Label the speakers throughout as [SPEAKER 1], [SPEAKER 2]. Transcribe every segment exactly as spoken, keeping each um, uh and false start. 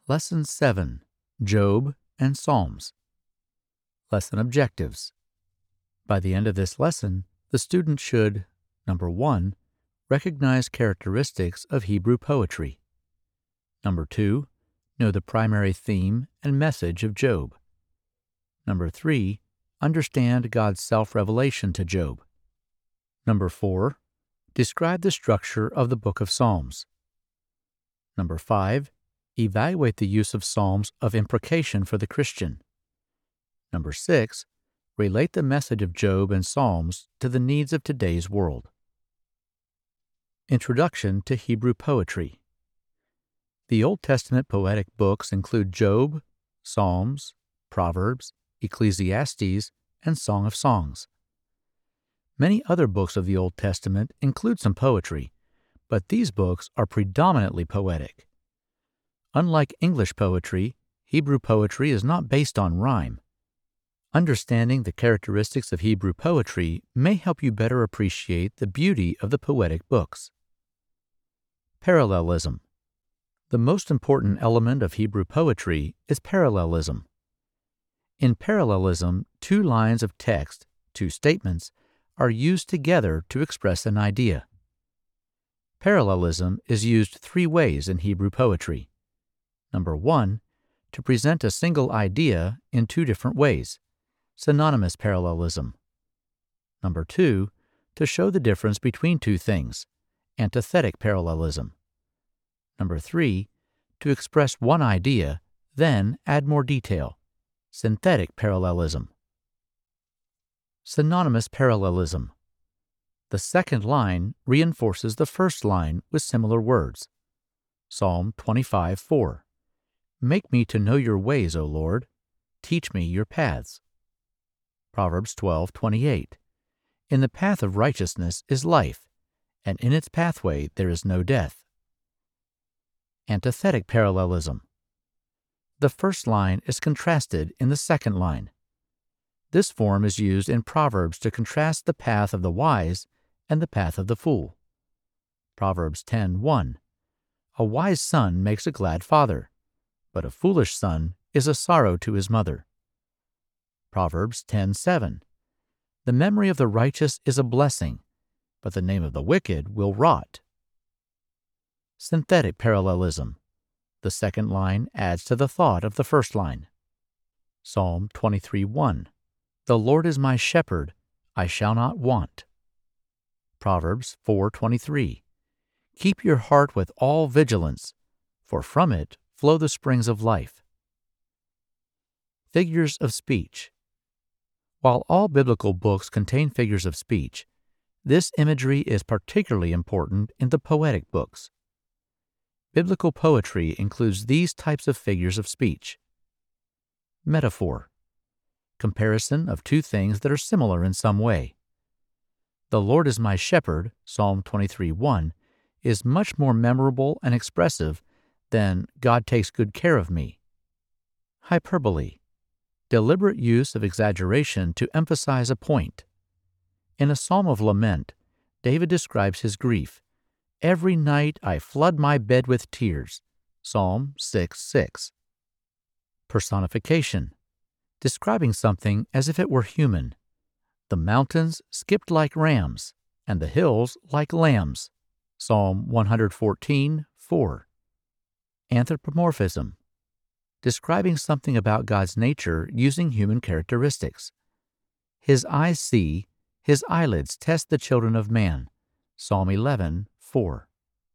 [SPEAKER 1] Lesson seven. Job and Psalms. Lesson objectives. By the end of this lesson, the student should, number one, recognize characteristics of Hebrew poetry. Number two, know the primary theme and message of Job. Number three, understand God's self-revelation to Job. Number four, describe the structure of the book of Psalms. Number five, evaluate the use of Psalms of imprecation for the Christian. Number six, relate the message of Job and Psalms to the needs of today's world. Introduction to Hebrew poetry. The Old Testament poetic books include Job, Psalms, Proverbs, Ecclesiastes, and Song of Songs. Many other books of the Old Testament include some poetry, but these books are predominantly poetic. Unlike English poetry, Hebrew poetry is not based on rhyme. Understanding the characteristics of Hebrew poetry may help you better appreciate the beauty of the poetic books. Parallelism. The most important element of Hebrew poetry is parallelism. In parallelism, two lines of text, two statements, are used together to express an idea. Parallelism is used three ways in Hebrew poetry. Number one, to present a single idea in two different ways, synonymous parallelism. Number two, to show the difference between two things, antithetic parallelism. Number three, to express one idea, then add more detail, synthetic parallelism. Synonymous parallelism. The second line reinforces the first line with similar words. Psalm twenty-five four. Make me to know your ways, O Lord. Teach me your paths. Proverbs twelve twenty-eight. In the path of righteousness is life, and in its pathway there is no death. Antithetic parallelism. The first line is contrasted in the second line. This form is used in Proverbs to contrast the path of the wise and the path of the fool. Proverbs ten one. A wise son makes a glad father, but a foolish son is a sorrow to his mother. Proverbs ten seven. The memory of the righteous is a blessing, but the name of the wicked will rot. Synthetic parallelism. The second line adds to the thought of the first line. Psalm twenty-three one. The Lord is my shepherd, I shall not want. Proverbs four twenty-three. Keep your heart with all vigilance, for from it flow the springs of life. Figures of speech. While all biblical books contain figures of speech, this imagery is particularly important in the poetic books. Biblical poetry includes these types of figures of speech. Metaphor. Comparison of two things that are similar in some way. The Lord is my shepherd, Psalm twenty-three one, is much more memorable and expressive than God takes good care of me. Hyperbole. Deliberate use of exaggeration to emphasize a point. In a psalm of lament, David describes his grief. Every night I flood my bed with tears. Psalm six six. Personification. Describing something as if it were human. The mountains skipped like rams, and the hills like lambs. Psalm one fourteen four. Anthropomorphism. Describing something about God's nature using human characteristics. His eyes see, his eyelids test the children of man. Psalm eleven four.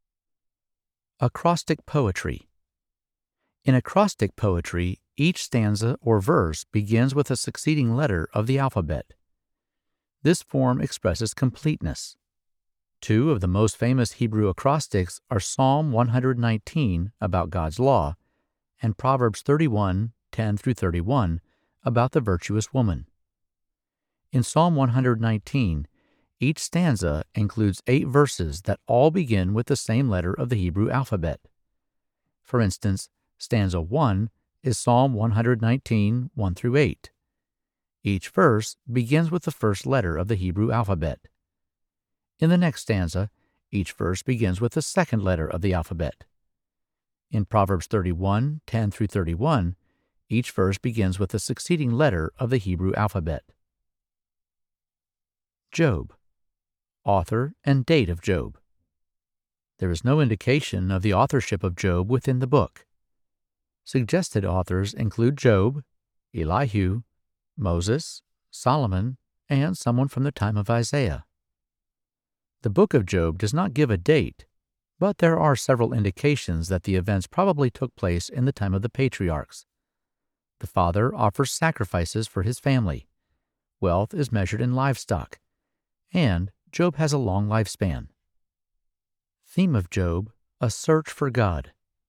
[SPEAKER 1] Acrostic poetry. In acrostic poetry, each stanza or verse begins with a succeeding letter of the alphabet. This form expresses completeness. Two of the most famous Hebrew acrostics are Psalm one nineteen about God's law and Proverbs thirty-one ten through thirty-one about the virtuous woman. In Psalm one nineteen, each stanza includes eight verses that all begin with the same letter of the Hebrew alphabet. For instance, stanza one is Psalm one nineteen one through eight. Each verse begins with the first letter of the Hebrew alphabet. In the next stanza, each verse begins with the second letter of the alphabet. In Proverbs thirty-one, ten through thirty-one, each verse begins with the succeeding letter of the Hebrew alphabet. Job. Author and date of Job. There is no indication of the authorship of Job within the book. Suggested authors include Job, Elihu, Moses, Solomon, and someone from the time of Isaiah. The book of Job does not give a date, but there are several indications that the events probably took place in the time of the patriarchs. The father offers sacrifices for his family. Wealth is measured in livestock, and Job has a long lifespan. Theme of Job: a search for God.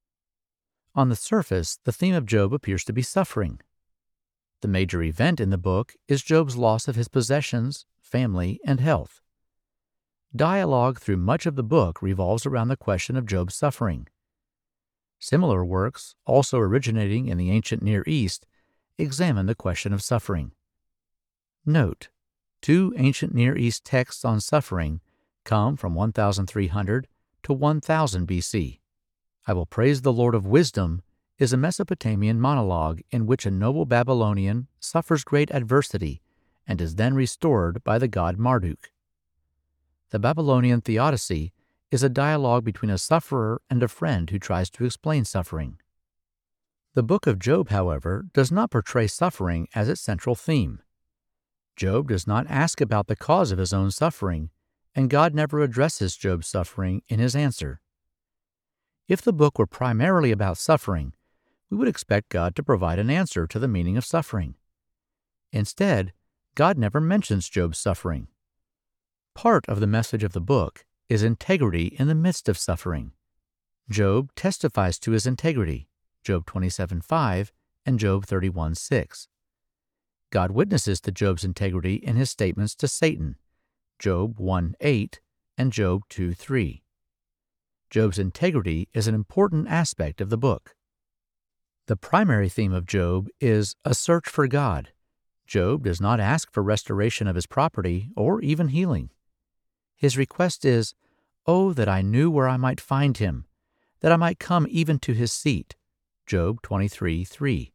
[SPEAKER 1] On the surface, the theme of Job appears to be suffering. The major event in the book is Job's loss of his possessions, family, and health. Dialogue through much of the book revolves around the question of Job's suffering. Similar works, also originating in the ancient Near East, examine the question of suffering. Note: two ancient Near East texts on suffering come from one thousand three hundred to one thousand B C. I Will Praise the Lord of Wisdom is a Mesopotamian monologue in which a noble Babylonian suffers great adversity and is then restored by the god Marduk. The Babylonian Theodicy is a dialogue between a sufferer and a friend who tries to explain suffering. The book of Job, however, does not portray suffering as its central theme. Job does not ask about the cause of his own suffering, and God never addresses Job's suffering in his answer. If the book were primarily about suffering, we would expect God to provide an answer to the meaning of suffering. Instead, God never mentions Job's suffering. Part of the message of the book is integrity in the midst of suffering. Job testifies to his integrity, Job twenty-seven five and Job thirty-one six. God witnesses to Job's integrity in his statements to Satan, Job one eight and Job two three. Job's integrity is an important aspect of the book. The primary theme of Job is a search for God. Job does not ask for restoration of his property or even healing. His request is, "Oh, that I knew where I might find him, that I might come even to his seat," Job twenty-three three.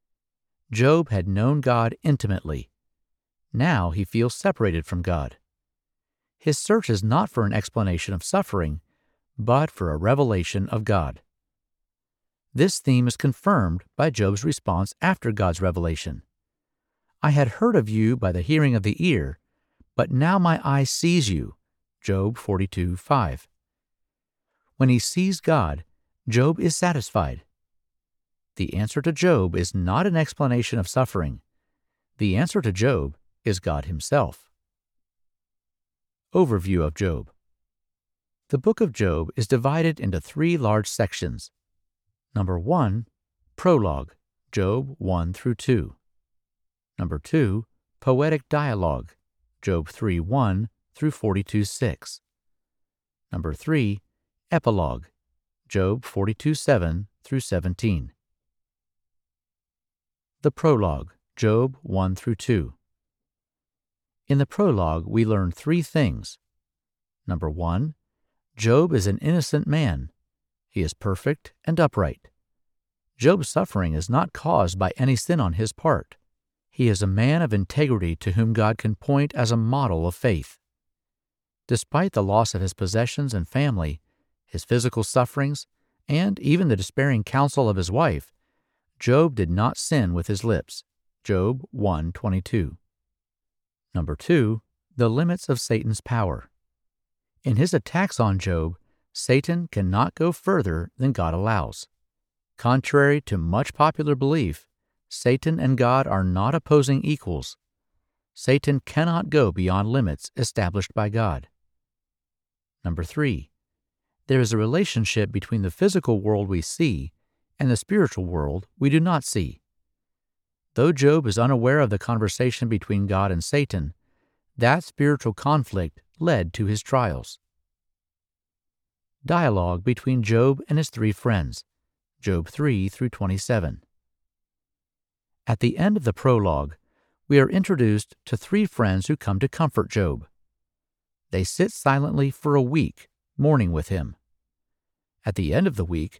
[SPEAKER 1] Job had known God intimately. Now he feels separated from God. His search is not for an explanation of suffering, but for a revelation of God. This theme is confirmed by Job's response after God's revelation. "I had heard of you by the hearing of the ear, but now my eye sees you," Job forty-two five. When he sees God, Job is satisfied. The answer to Job is not an explanation of suffering. The answer to Job is God himself. Overview of Job. The book of Job is divided into three large sections. Number one, Prologue, Job one through two. Number two, Poetic Dialogue, Job three one through forty-two six. Number three, Epilogue, Job forty-two seven through seventeen. The Prologue, Job one through two. In the prologue, we learn three things. Number one, Job is an innocent man. He is perfect and upright. Job's suffering is not caused by any sin on his part. He is a man of integrity to whom God can point as a model of faith. Despite the loss of his possessions and family, his physical sufferings, and even the despairing counsel of his wife, Job did not sin with his lips. Job one twenty-two. Number two, the limits of Satan's power. In his attacks on Job, Satan cannot go further than God allows. Contrary to much popular belief, Satan and God are not opposing equals. Satan cannot go beyond limits established by God. Number three, there is a relationship between the physical world we see and the spiritual world we do not see. Though Job is unaware of the conversation between God and Satan, that spiritual conflict led to his trials. Dialogue between Job and his three friends, Job three through twenty-seven. At the end of the prologue, we are introduced to three friends who come to comfort Job. They sit silently for a week, mourning with him. At the end of the week,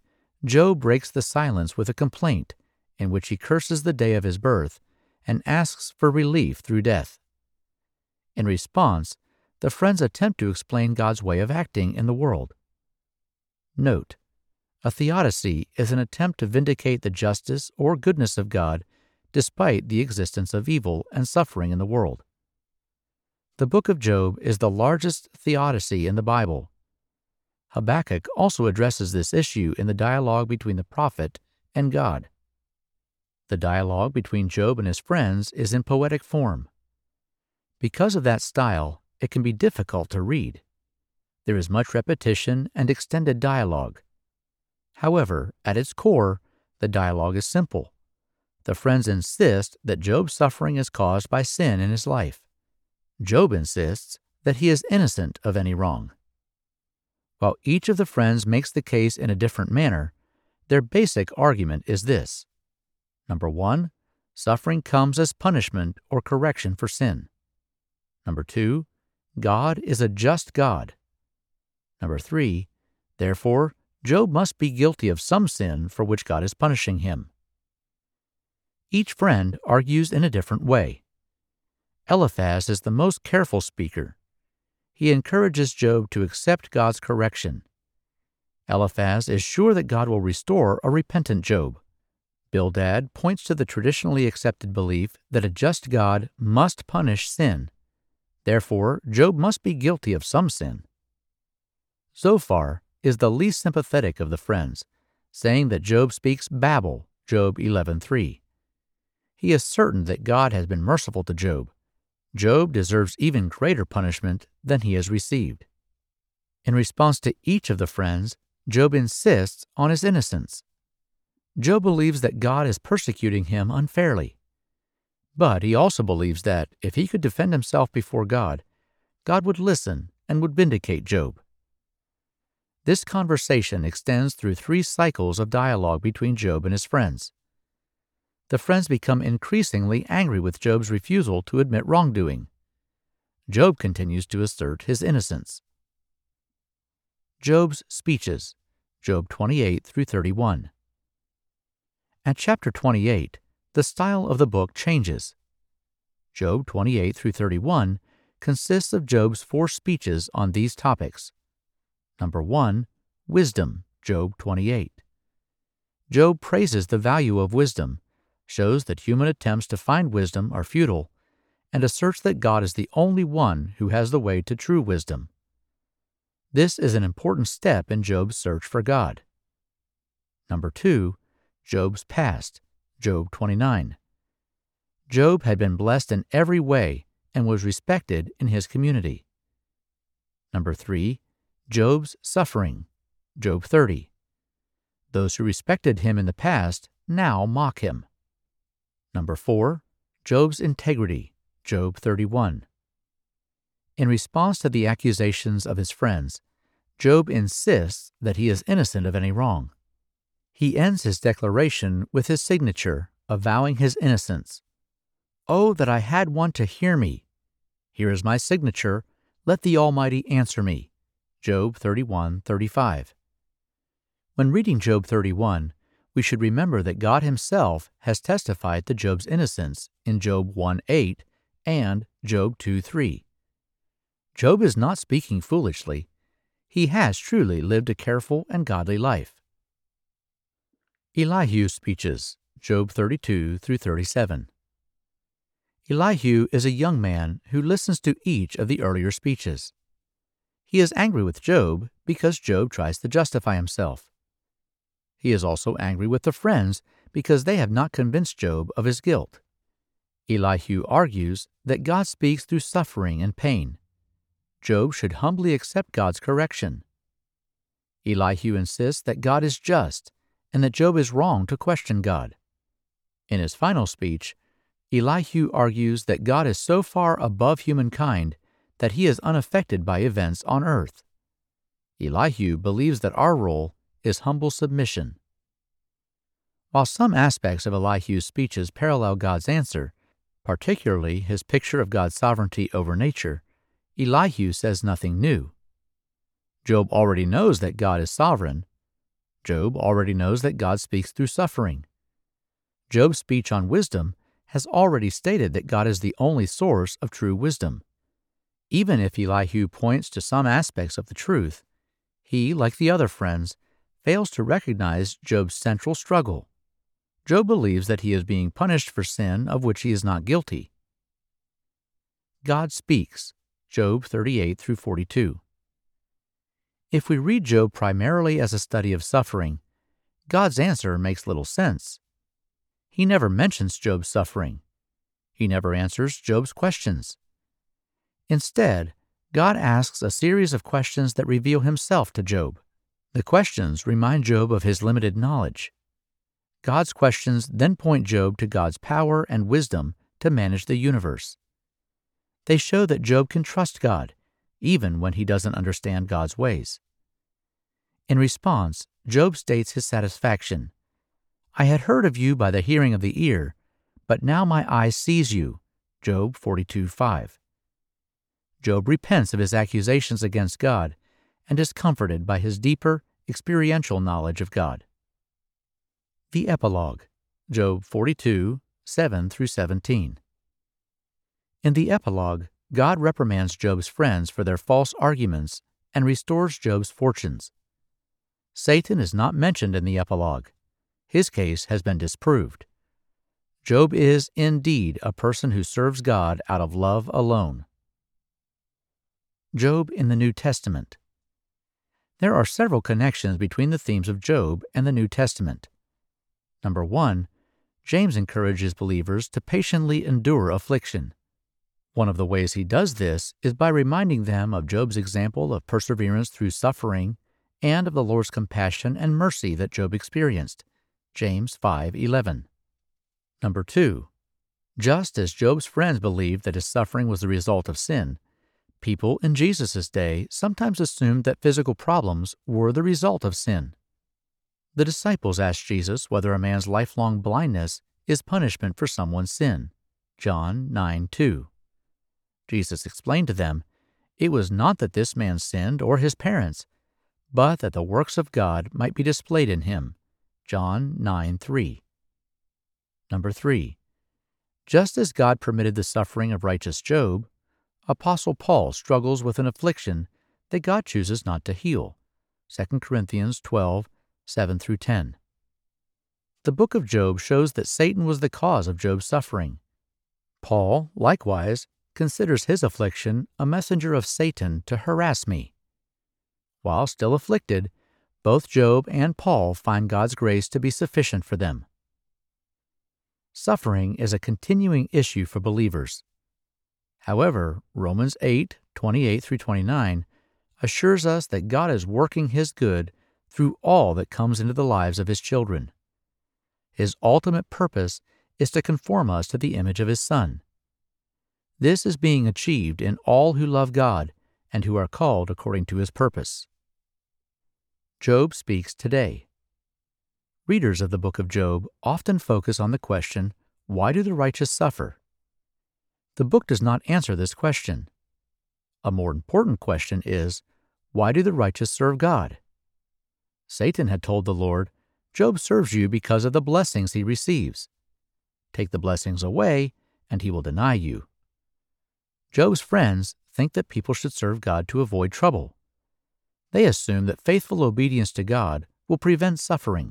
[SPEAKER 1] Job breaks the silence with a complaint in which he curses the day of his birth and asks for relief through death. In response, the friends attempt to explain God's way of acting in the world. Note: a theodicy is an attempt to vindicate the justice or goodness of God despite the existence of evil and suffering in the world. The book of Job is the largest theodicy in the Bible. Habakkuk also addresses this issue in the dialogue between the prophet and God. The dialogue between Job and his friends is in poetic form. Because of that style, it can be difficult to read. There is much repetition and extended dialogue. However, at its core, the dialogue is simple. The friends insist that Job's suffering is caused by sin in his life. Job insists that he is innocent of any wrong. While each of the friends makes the case in a different manner, their basic argument is this. Number one, suffering comes as punishment or correction for sin. Number two, God is a just God. Number three, therefore, Job must be guilty of some sin for which God is punishing him. Each friend argues in a different way. Eliphaz is the most careful speaker. He encourages Job to accept God's correction. Eliphaz is sure that God will restore a repentant Job. Bildad points to the traditionally accepted belief that a just God must punish sin. Therefore, Job must be guilty of some sin. Zophar is the least sympathetic of the friends, saying that Job speaks babble, Job eleven three. He is certain that God has been merciful to Job. Job deserves even greater punishment than he has received. In response to each of the friends, Job insists on his innocence. Job believes that God is persecuting him unfairly. But he also believes that if he could defend himself before God, God would listen and would vindicate Job. This conversation extends through three cycles of dialogue between Job and his friends. The friends become increasingly angry with Job's refusal to admit wrongdoing. Job continues to assert his innocence. Job's speeches, Job twenty-eight through thirty-one. At chapter twenty-eight, the style of the book changes. Job twenty-eight through thirty-one consists of Job's four speeches on these topics. Number one, wisdom, Job twenty-eight. Job praises the value of wisdom, shows that human attempts to find wisdom are futile, and asserts that God is the only one who has the way to true wisdom. This is an important step in Job's search for God. Number two, Job's past, Job twenty-nine. Job had been blessed in every way and was respected in his community. Number three, Job's suffering, Job thirty. Those who respected him in the past now mock him. Number four, Job's integrity, Job thirty-one. In response to the accusations of his friends, Job insists that he is innocent of any wrong. He ends his declaration with his signature, avowing his innocence. "Oh, that I had one to hear me! Here is my signature. Let the Almighty answer me." Job thirty-one thirty-five. When reading Job thirty-one, we should remember that God himself has testified to Job's innocence in Job one eight and Job two three. Job is not speaking foolishly. He has truly lived a careful and godly life. Elihu's speeches, Job thirty-two through thirty-seven. Elihu is a young man who listens to each of the earlier speeches. He is angry with Job because Job tries to justify himself. He is also angry with the friends because they have not convinced Job of his guilt. Elihu argues that God speaks through suffering and pain. Job should humbly accept God's correction. Elihu insists that God is just and that Job is wrong to question God. In his final speech, Elihu argues that God is so far above humankind that he is unaffected by events on earth. Elihu believes that our role is humble submission. While some aspects of Elihu's speeches parallel God's answer, particularly his picture of God's sovereignty over nature, Elihu says nothing new. Job already knows that God is sovereign. Job already knows that God speaks through suffering. Job's speech on wisdom has already stated that God is the only source of true wisdom. Even if Elihu points to some aspects of the truth, he, like the other friends, fails to recognize Job's central struggle. Job believes that he is being punished for sin of which he is not guilty. God speaks, Job thirty-eight through forty-two. If we read Job primarily as a study of suffering, God's answer makes little sense. He never mentions Job's suffering. He never answers Job's questions. Instead, God asks a series of questions that reveal himself to Job. The questions remind Job of his limited knowledge. God's questions then point Job to God's power and wisdom to manage the universe. They show that Job can trust God, even when he doesn't understand God's ways. In response, Job states his satisfaction. I had heard of you by the hearing of the ear, but now my eye sees you. Job forty-two five. Job repents of his accusations against God and is comforted by his deeper, experiential knowledge of God. The Epilogue, Job forty-two seven through seventeen. In the Epilogue, God reprimands Job's friends for their false arguments and restores Job's fortunes. Satan is not mentioned in the Epilogue. His case has been disproved. Job is indeed a person who serves God out of love alone. Job in the New Testament. There are several connections between the themes of Job and the New Testament. Number one, James encourages believers to patiently endure affliction. One of the ways he does this is by reminding them of Job's example of perseverance through suffering and of the Lord's compassion and mercy that Job experienced. James five eleven. Number two, just as Job's friends believed that his suffering was the result of sin, people in Jesus' day sometimes assumed that physical problems were the result of sin. The disciples asked Jesus whether a man's lifelong blindness is punishment for someone's sin. John nine two. Jesus explained to them, it was not that this man sinned or his parents, but that the works of God might be displayed in him. John nine three. Number three, just as God permitted the suffering of righteous Job, Apostle Paul struggles with an affliction that God chooses not to heal. Second Corinthians twelve seven through ten. The book of Job shows that Satan was the cause of Job's suffering. Paul, likewise, considers his affliction a messenger of Satan to harass me. While still afflicted, both Job and Paul find God's grace to be sufficient for them. Suffering is a continuing issue for believers. However, Romans eight twenty-eight through twenty-nine assures us that God is working His good through all that comes into the lives of His children. His ultimate purpose is to conform us to the image of His Son. This is being achieved in all who love God and who are called according to His purpose. Job speaks today. Readers of the book of Job often focus on the question, why do the righteous suffer? The book does not answer this question. A more important question is, why do the righteous serve God? Satan had told the Lord, Job serves you because of the blessings he receives. Take the blessings away, and he will deny you. Job's friends think that people should serve God to avoid trouble. They assume that faithful obedience to God will prevent suffering.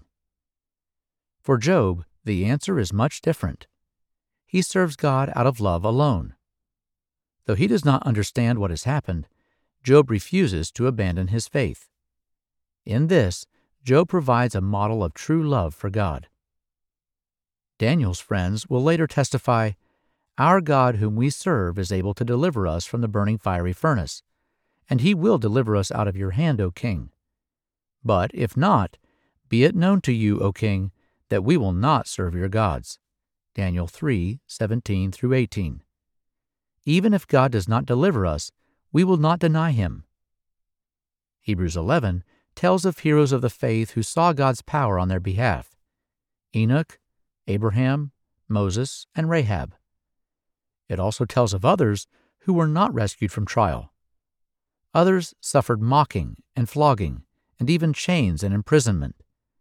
[SPEAKER 1] For Job, the answer is much different. He serves God out of love alone. Though he does not understand what has happened, Job refuses to abandon his faith. In this, Job provides a model of true love for God. Daniel's friends will later testify, Our God whom we serve is able to deliver us from the burning fiery furnace, and he will deliver us out of your hand, O king. But if not, be it known to you, O king, that we will not serve your gods. Daniel three seventeen through eighteen. Even if God does not deliver us, we will not deny him. Hebrews eleven tells of heroes of the faith who saw God's power on their behalf. Enoch, Abraham, Moses, and Rahab. It also tells of others who were not rescued from trial. Others suffered mocking and flogging, and even chains and imprisonment.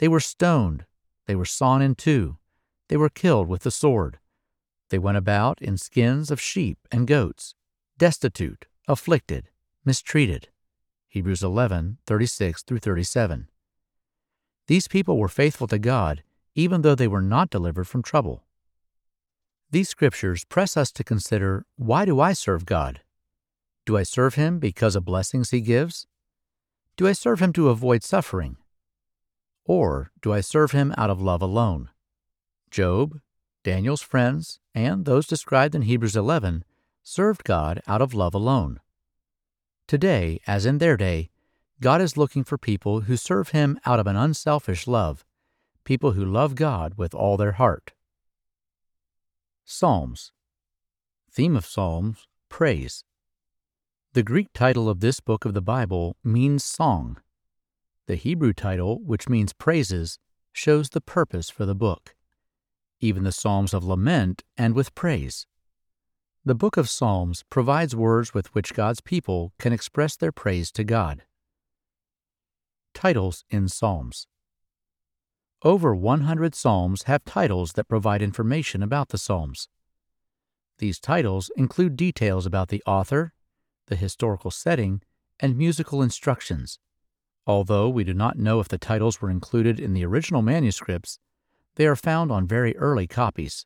[SPEAKER 1] They were stoned. They were sawn in two. They were killed with the sword. They went about in skins of sheep and goats, destitute, afflicted, mistreated. Hebrews eleven, thirty-six through thirty-seven. These people were faithful to God, even though they were not delivered from trouble. These scriptures press us to consider, why do I serve God? Do I serve Him because of blessings He gives? Do I serve Him to avoid suffering? Or do I serve Him out of love alone? Job, Daniel's friends, and those described in Hebrews eleven served God out of love alone. Today, as in their day, God is looking for people who serve Him out of an unselfish love, people who love God with all their heart. Psalms. Theme of Psalms, praise. The Greek title of this book of the Bible means song. The Hebrew title, which means praises, shows the purpose for the book. Even the Psalms of lament end with praise. The book of Psalms provides words with which God's people can express their praise to God. Titles in Psalms. Over one hundred psalms have titles that provide information about the psalms. These titles include details about the author, the historical setting, and musical instructions. Although we do not know if the titles were included in the original manuscripts, they are found on very early copies.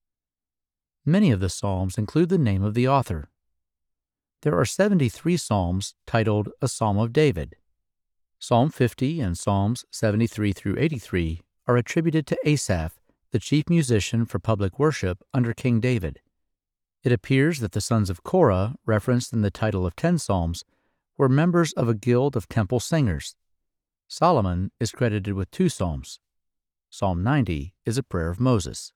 [SPEAKER 1] Many of the psalms include the name of the author. There are seventy-three psalms titled A Psalm of David. Psalm fifty and Psalms seventy-three through eighty-three are attributed to Asaph, the chief musician for public worship under King David. It appears that the sons of Korah, referenced in the title of ten psalms, were members of a guild of temple singers. Solomon is credited with two psalms. Psalm ninety is a prayer of Moses.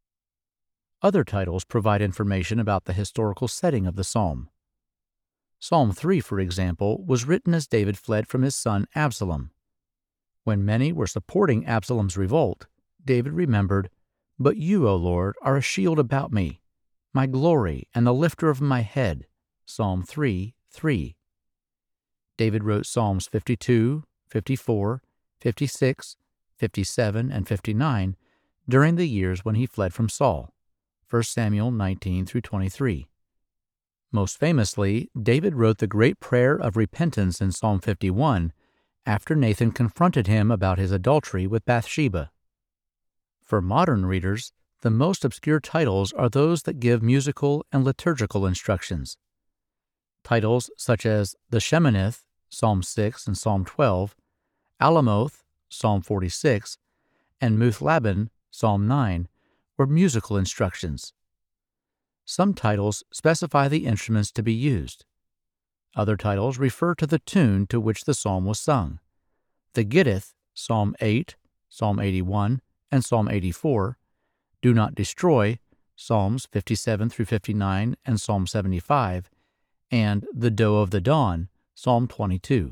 [SPEAKER 1] Other titles provide information about the historical setting of the psalm. Psalm three, for example, was written as David fled from his son Absalom. When many were supporting Absalom's revolt, David remembered, "But you, O Lord, are a shield about me, my glory and the lifter of my head." Psalm three, three. David wrote Psalms fifty-two, fifty-four, fifty-six, fifty-seven, and fifty-nine during the years when he fled from Saul. First Samuel nineteen through twenty-three. Most famously, David wrote the great prayer of repentance in Psalm fifty-one after Nathan confronted him about his adultery with Bathsheba. For modern readers, the most obscure titles are those that give musical and liturgical instructions. Titles such as the Sheminith, Psalm six and Psalm twelve, Alamoth, Psalm forty-six, and Muthlabben, Psalm nine, were musical instructions. Some titles specify the instruments to be used. Other titles refer to the tune to which the psalm was sung. The Gittith, Psalm eight, Psalm eighty-one, and Psalm eighty-four, Do Not Destroy, Psalms fifty-seven through fifty-nine and Psalm seventy-five, and The Doe of the Dawn, Psalm twenty-two.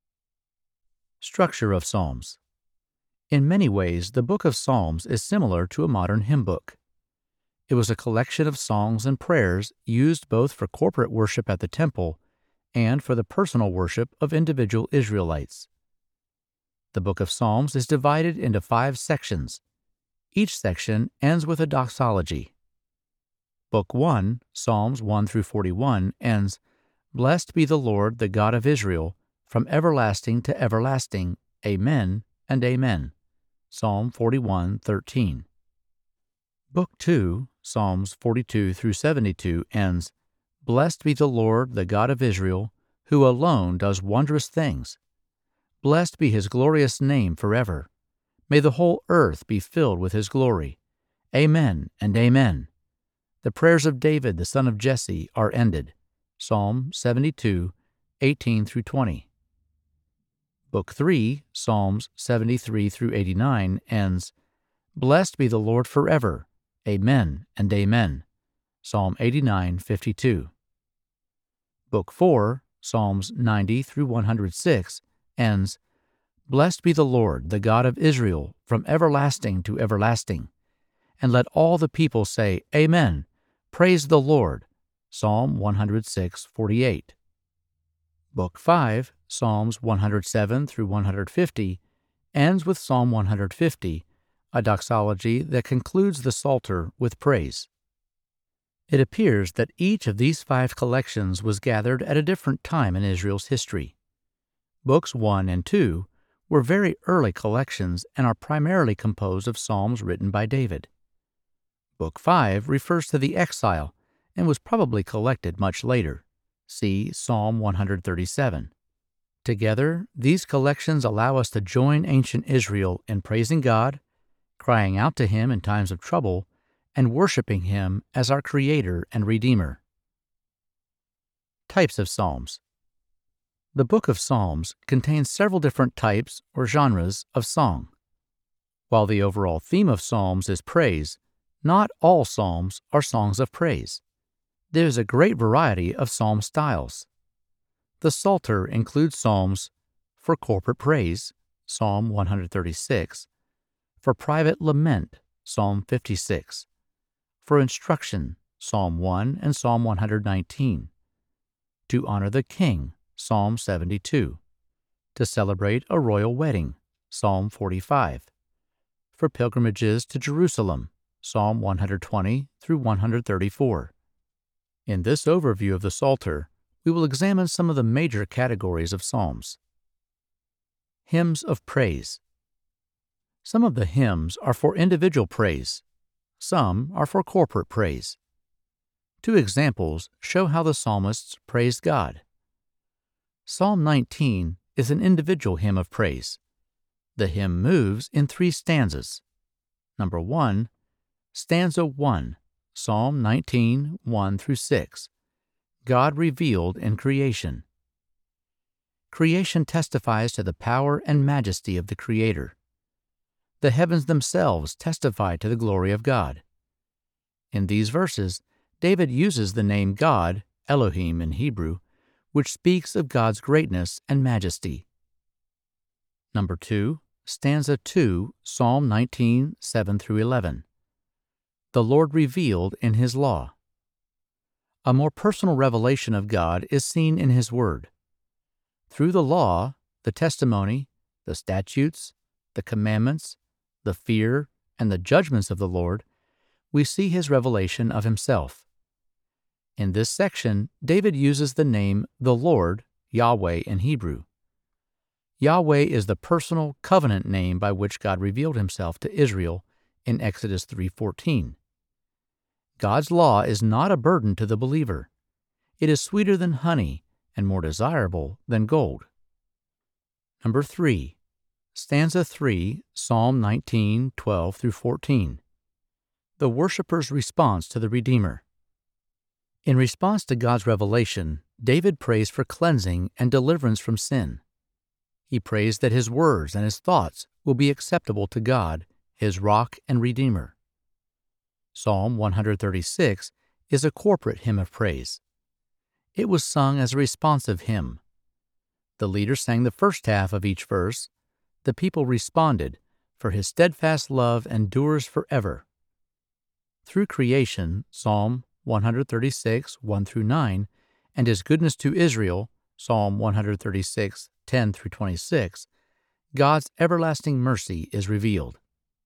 [SPEAKER 1] Structure of Psalms. In many ways, the book of Psalms is similar to a modern hymn book. It was a collection of songs and prayers used both for corporate worship at the temple and for the personal worship of individual Israelites. The book of Psalms is divided into five sections. Each section ends with a doxology. Book one, Psalms one through forty-one, ends, "Blessed be the Lord, the God of Israel, from everlasting to everlasting. Amen and Amen." Psalm forty-one, thirteen. Book two, Psalms forty-two through seventy-two, ends, "Blessed be the Lord, the God of Israel, who alone does wondrous things. Blessed be His glorious name forever. May the whole earth be filled with His glory. Amen and Amen." The prayers of David, the son of Jesse, are ended. Psalm seventy-two, eighteen through twenty. Book three, Psalms seventy-three through eighty-nine, ends, "Blessed be the Lord forever. Amen and Amen." Psalm eighty-nine, fifty-two. Book four, Psalms ninety through one hundred six, ends, "Blessed be the Lord, the God of Israel, from everlasting to everlasting. And let all the people say, Amen. Praise the Lord." Psalm one hundred six, forty-eight. Book five, Psalms one hundred seven through one hundred fifty, ends with Psalm one hundred fifty, a doxology that concludes the Psalter with praise. It appears that each of these five collections was gathered at a different time in Israel's history. Books one and two were very early collections and are primarily composed of psalms written by David. Book five refers to the exile and was probably collected much later. See Psalm one hundred thirty-seven. Together, these collections allow us to join ancient Israel in praising God, crying out to Him in times of trouble, and worshiping Him as our Creator and Redeemer. Types of Psalms. The Book of Psalms contains several different types or genres of song. While the overall theme of Psalms is praise, not all psalms are songs of praise. There is a great variety of psalm styles. The Psalter includes psalms for corporate praise, Psalm one hundred thirty-six, for private lament, Psalm fifty-six, for instruction, Psalm one and Psalm one hundred nineteen, to honor the king, Psalm seventy-two, to celebrate a royal wedding, Psalm forty-five, for pilgrimages to Jerusalem, Psalm one hundred twenty through one hundred thirty-four. In this overview of the Psalter, we will examine some of the major categories of psalms. Hymns of praise. Some of the hymns are for individual praise. Some are for corporate praise. Two examples show how the psalmists praised God. Psalm nineteen is an individual hymn of praise. The hymn moves in three stanzas. Number one, stanza one, Psalm nineteen, one through six. God revealed in creation. Creation testifies to the power and majesty of the Creator. The heavens themselves testify to the glory of God. In these verses, David uses the name God, Elohim in Hebrew, which speaks of God's greatness and majesty. Number two, stanza two, Psalm nineteen, seven through eleven. The Lord revealed in His law. A more personal revelation of God is seen in His Word. Through the law, the testimony, the statutes, the commandments, the fear, and the judgments of the Lord, we see His revelation of Himself. In this section, David uses the name the Lord, Yahweh in Hebrew. Yahweh is the personal covenant name by which God revealed Himself to Israel in Exodus three fourteen. God's law is not a burden to the believer. It is sweeter than honey and more desirable than gold. Number three, stanza three, Psalm nineteen, twelve through fourteen. The worshipper's response to the Redeemer. In response to God's revelation, David prays for cleansing and deliverance from sin. He prays that his words and his thoughts will be acceptable to God, his rock and Redeemer. Psalm one hundred thirty-six is a corporate hymn of praise. It was sung as a responsive hymn. The leader sang the first half of each verse. The people responded, "For His steadfast love endures forever." Through creation, Psalm one hundred thirty-six, one through nine, and His goodness to Israel, Psalm one hundred thirty-six, ten through twenty-six, God's everlasting mercy is revealed.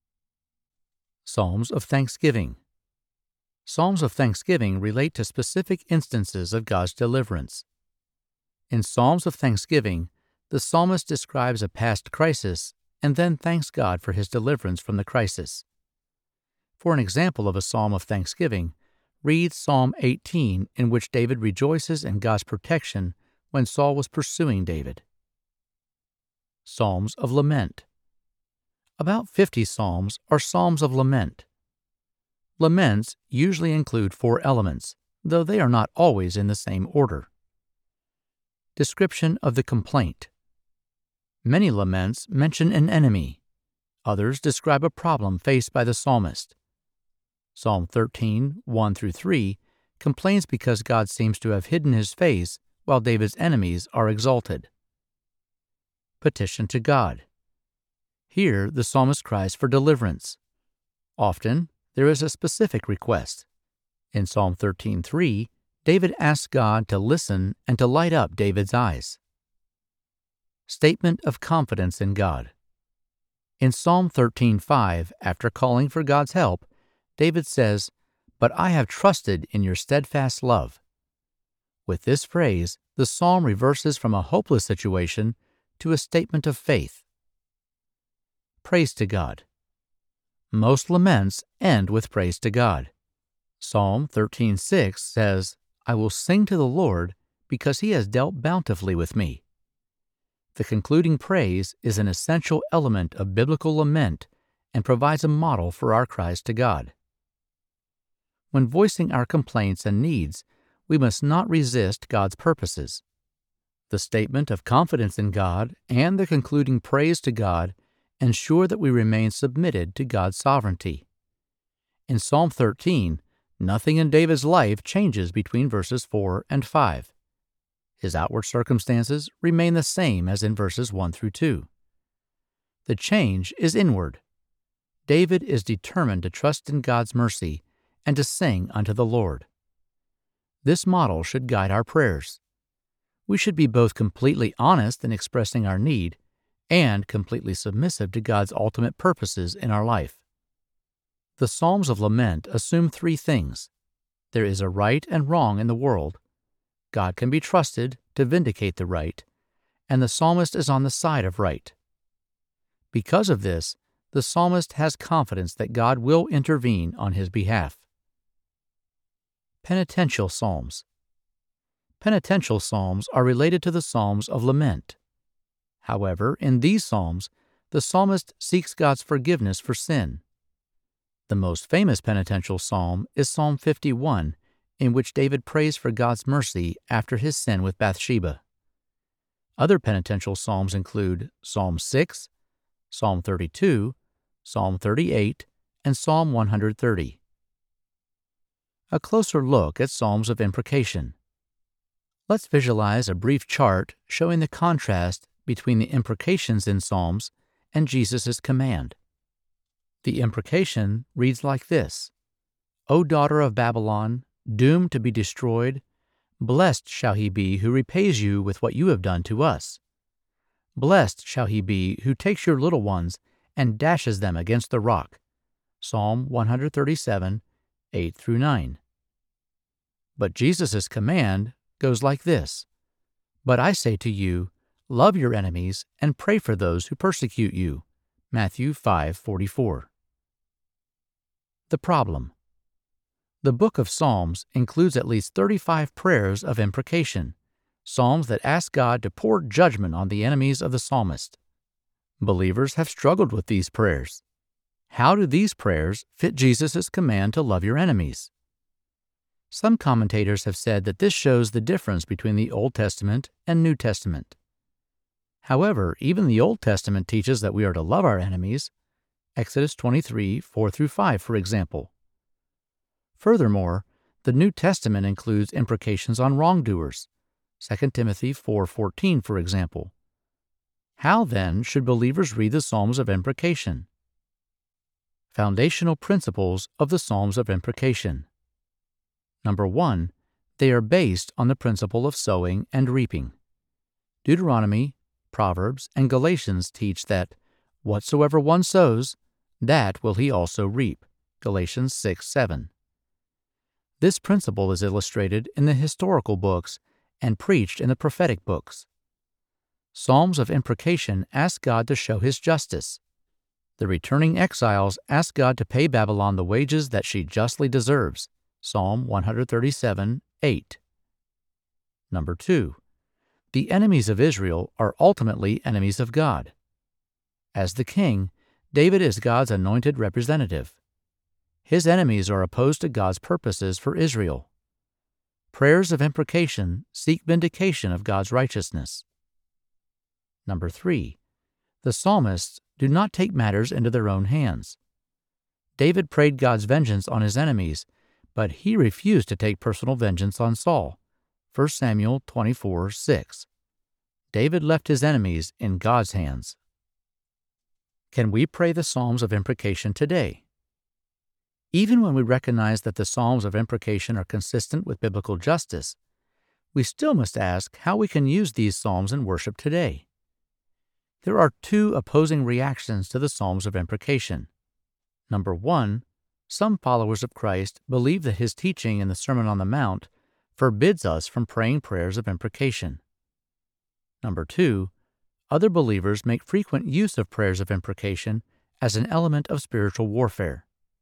[SPEAKER 1] Psalms of Thanksgiving. Psalms of Thanksgiving relate to specific instances of God's deliverance. In Psalms of Thanksgiving, the psalmist describes a past crisis and then thanks God for His deliverance from the crisis. For an example of a psalm of thanksgiving, read Psalm eighteen, in which David rejoices in God's protection when Saul was pursuing David. Psalms of Lament. About fifty psalms are psalms of lament. Laments usually include four elements, though they are not always in the same order. Description of the complaint. Many laments mention an enemy. Others describe a problem faced by the psalmist. Psalm thirteen, one through three, complains because God seems to have hidden His face while David's enemies are exalted. Petition to God. Here, the psalmist cries for deliverance. Often, there is a specific request. In Psalm thirteen three, David asks God to listen and to light up David's eyes. Statement of confidence in God. In Psalm thirteen five, after calling for God's help, David says, "But I have trusted in your steadfast love." With this phrase, the psalm reverses from a hopeless situation to a statement of faith. Praise to God. Most laments end with praise to God. Psalm thirteen six says, "I will sing to the Lord because he has dealt bountifully with me." The concluding praise is an essential element of biblical lament and provides a model for our cries to God. When voicing our complaints and needs, we must not resist God's purposes. The statement of confidence in God and the concluding praise to God ensure that we remain submitted to God's sovereignty. In Psalm thirteen, nothing in David's life changes between verses four and five. His outward circumstances remain the same as in verses one through two. The change is inward. David is determined to trust in God's mercy and to sing unto the Lord. This model should guide our prayers. We should be both completely honest in expressing our need and completely submissive to God's ultimate purposes in our life. The Psalms of Lament assume three things. There is a right and wrong in the world. God can be trusted to vindicate the right, and the psalmist is on the side of right. Because of this, the psalmist has confidence that God will intervene on his behalf. Penitential Psalms. Penitential psalms are related to the Psalms of Lament. However, in these psalms, the psalmist seeks God's forgiveness for sin. The most famous penitential psalm is Psalm fifty-one, in which David prays for God's mercy after his sin with Bathsheba. Other penitential psalms include Psalm six, Psalm thirty-two, Psalm thirty-eight, and Psalm one hundred thirty. A closer look at Psalms of Imprecation. Let's visualize a brief chart showing the contrast between the imprecations in Psalms and Jesus' command. The imprecation reads like this: O daughter of Babylon, doomed to be destroyed, blessed shall he be who repays you with what you have done to us. Blessed shall he be who takes your little ones and dashes them against the rock. Psalm one thirty-seven, eight through nine. But Jesus' command goes like this: But I say to you, love your enemies and pray for those who persecute you. Matthew five forty-four. The problem. The book of Psalms includes at least thirty-five prayers of imprecation, psalms that ask God to pour judgment on the enemies of the psalmist. Believers have struggled with these prayers. How do these prayers fit Jesus' command to love your enemies? Some commentators have said that this shows the difference between the Old Testament and New Testament. However, even the Old Testament teaches that we are to love our enemies. Exodus twenty-three, four through five, for example. Furthermore, the New Testament includes imprecations on wrongdoers. Second Timothy four fourteen, for example. How, then, should believers read the Psalms of Imprecation? Foundational principles of the Psalms of Imprecation. Number one, they are based on the principle of sowing and reaping. Deuteronomy, Proverbs, and Galatians teach that whatsoever one sows, that will he also reap. Galatians six seven. This principle is illustrated in the historical books and preached in the prophetic books. Psalms of Imprecation ask God to show his justice. The returning exiles ask God to pay Babylon the wages that she justly deserves. Psalm one thirty-seven, eight. Number two, the enemies of Israel are ultimately enemies of God. As the king, David is God's anointed representative. His enemies are opposed to God's purposes for Israel. Prayers of imprecation seek vindication of God's righteousness. Number three, the psalmists do not take matters into their own hands. David prayed God's vengeance on his enemies, but he refused to take personal vengeance on Saul. First Samuel twenty-four six. David left his enemies in God's hands. Can we pray the Psalms of Imprecation today? Even when we recognize that the Psalms of Imprecation are consistent with biblical justice, we still must ask how we can use these psalms in worship today. There are two opposing reactions to the Psalms of Imprecation. Number one, some followers of Christ believe that his teaching in the Sermon on the Mount forbids us from praying prayers of imprecation. Number two, other believers make frequent use of prayers of imprecation as an element of spiritual warfare.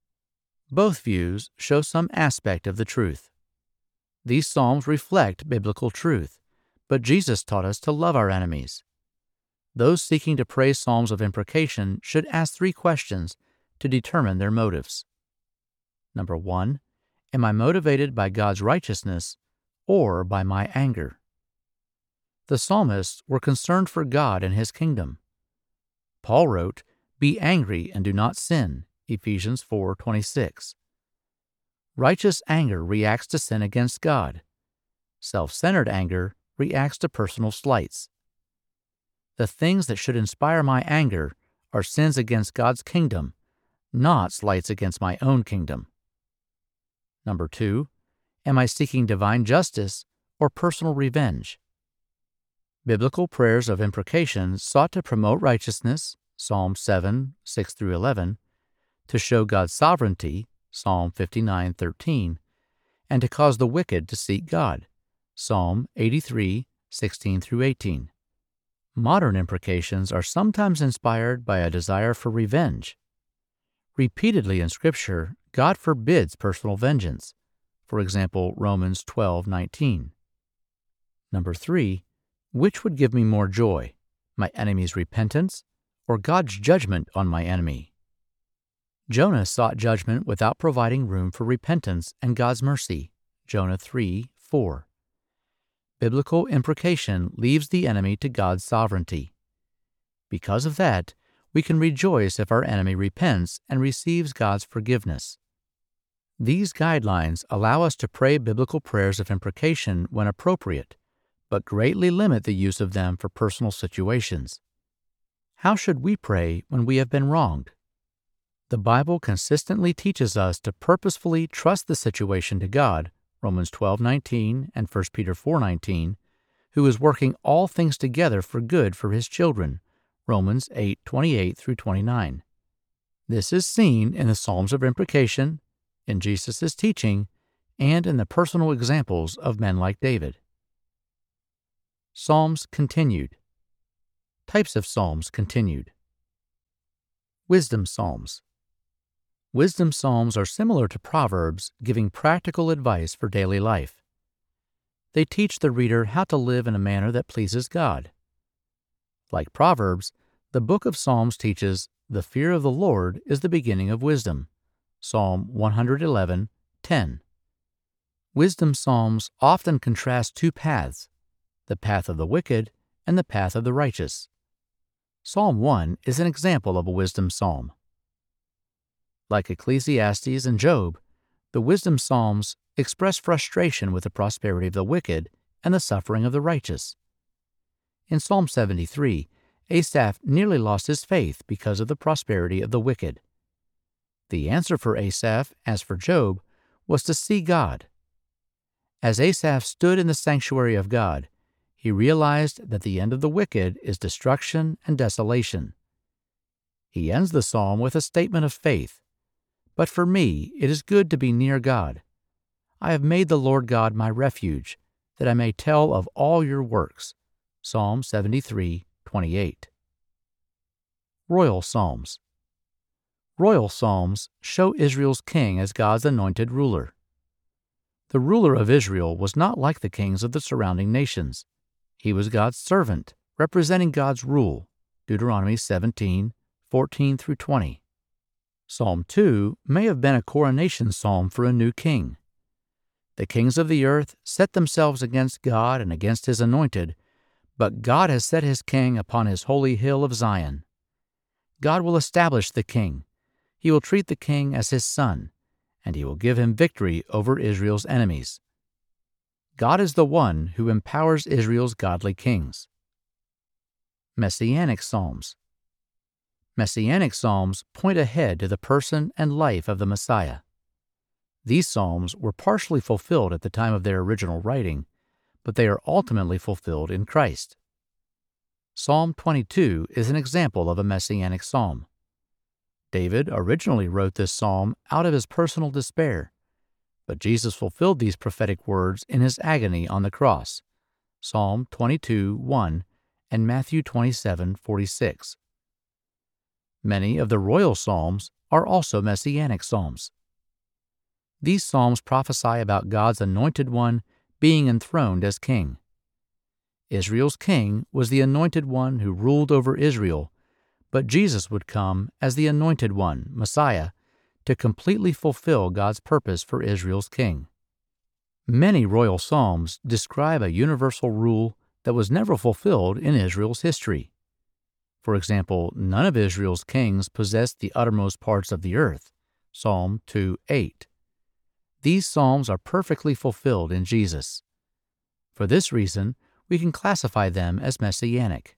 [SPEAKER 1] Both views show some aspect of the truth. These psalms reflect biblical truth, but Jesus taught us to love our enemies. Those seeking to pray psalms of imprecation should ask three questions to determine their motives. Number one, am I motivated by God's righteousness or by my anger? The psalmists were concerned for God and his kingdom. Paul wrote, "Be angry and do not sin," Ephesians four twenty-six. Righteous anger reacts to sin against God. Self-centered anger reacts to personal slights. The things that should inspire my anger are sins against God's kingdom, not slights against my own kingdom. Number two, am I seeking divine justice or personal revenge? Biblical prayers of imprecation sought to promote righteousness, Psalm seven, six through eleven, to show God's sovereignty, Psalm fifty-nine thirteen, and to cause the wicked to seek God, Psalm eighty-three, sixteen through eighteen. Modern imprecations are sometimes inspired by a desire for revenge. Repeatedly in Scripture, God forbids personal vengeance. For example, Romans twelve nineteen. Number three, which would give me more joy, my enemy's repentance or God's judgment on my enemy? Jonah sought judgment without providing room for repentance and God's mercy, Jonah three four. Biblical imprecation leaves the enemy to God's sovereignty. Because of that, we can rejoice if our enemy repents and receives God's forgiveness. These guidelines allow us to pray biblical prayers of imprecation when appropriate, but greatly limit the use of them for personal situations. How should we pray when we have been wronged? The Bible consistently teaches us to purposefully trust the situation to God, Romans twelve nineteen and First Peter four nineteen, who is working all things together for good for his children, Romans eight twenty-eight through twenty-nine. This is seen in the Psalms of Imprecation, in Jesus' teaching, and in the personal examples of men like David. Psalms continued. Types of Psalms continued. Wisdom Psalms. Wisdom Psalms are similar to Proverbs, giving practical advice for daily life. They teach the reader how to live in a manner that pleases God. Like Proverbs, the book of Psalms teaches, "The fear of the Lord is the beginning of wisdom," Psalm one eleven ten. Wisdom Psalms often contrast two paths, the path of the wicked and the path of the righteous. Psalm one is an example of a wisdom psalm. Like Ecclesiastes and Job, the wisdom psalms express frustration with the prosperity of the wicked and the suffering of the righteous. In Psalm seventy-three, Asaph nearly lost his faith because of the prosperity of the wicked. The answer for Asaph, as for Job, was to see God. As Asaph stood in the sanctuary of God, he realized that the end of the wicked is destruction and desolation. He ends the psalm with a statement of faith. "But for me it is good to be near God. I have made the Lord God my refuge, that I may tell of all your works." Psalm seventy-three twenty-eight. Royal Psalms. Royal Psalms show Israel's king as God's anointed ruler. The ruler of Israel was not like the kings of the surrounding nations. He was God's servant, representing God's rule, Deuteronomy seventeen fourteen through twenty. Psalm two may have been a coronation psalm for a new king. The kings of the earth set themselves against God and against his anointed, but God has set his king upon his holy hill of Zion. God will establish the king. He will treat the king as his son, and he will give him victory over Israel's enemies. God is the one who empowers Israel's godly kings. Messianic Psalms. Messianic psalms point ahead to the person and life of the Messiah. These psalms were partially fulfilled at the time of their original writing, but they are ultimately fulfilled in Christ. Psalm twenty-two is an example of a messianic psalm. David originally wrote this psalm out of his personal despair, but Jesus fulfilled these prophetic words in his agony on the cross. Psalm twenty-two, one and Matthew twenty-seven, forty-six. Many of the royal psalms are also messianic psalms. These psalms prophesy about God's anointed one being enthroned as king. Israel's king was the anointed one who ruled over Israel, but Jesus would come as the anointed one, Messiah, to completely fulfill God's purpose for Israel's king. Many royal psalms describe a universal rule that was never fulfilled in Israel's history. For example, none of Israel's kings possessed the uttermost parts of the earth. Psalm two, eight. These psalms are perfectly fulfilled in Jesus. For this reason, we can classify them as messianic.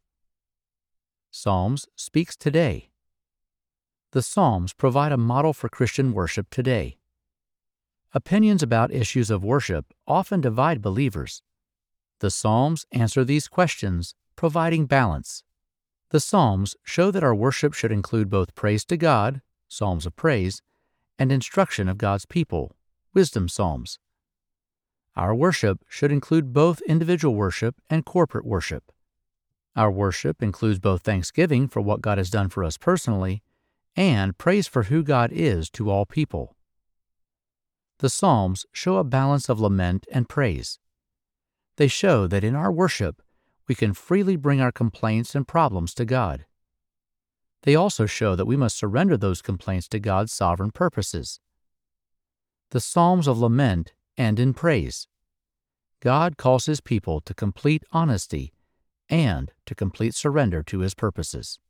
[SPEAKER 1] Psalms speaks today. The Psalms provide a model for Christian worship today. Opinions about issues of worship often divide believers. The Psalms answer these questions, providing balance. The Psalms show that our worship should include both praise to God, psalms of praise, and instruction of God's people, wisdom psalms. Our worship should include both individual worship and corporate worship. Our worship includes both thanksgiving for what God has done for us personally and praise for who God is to all people. The Psalms show a balance of lament and praise. They show that in our worship, we can freely bring our complaints and problems to God. They also show that we must surrender those complaints to God's sovereign purposes. The Psalms of lament end in praise. God calls His people to complete honesty and to complete surrender to His purposes.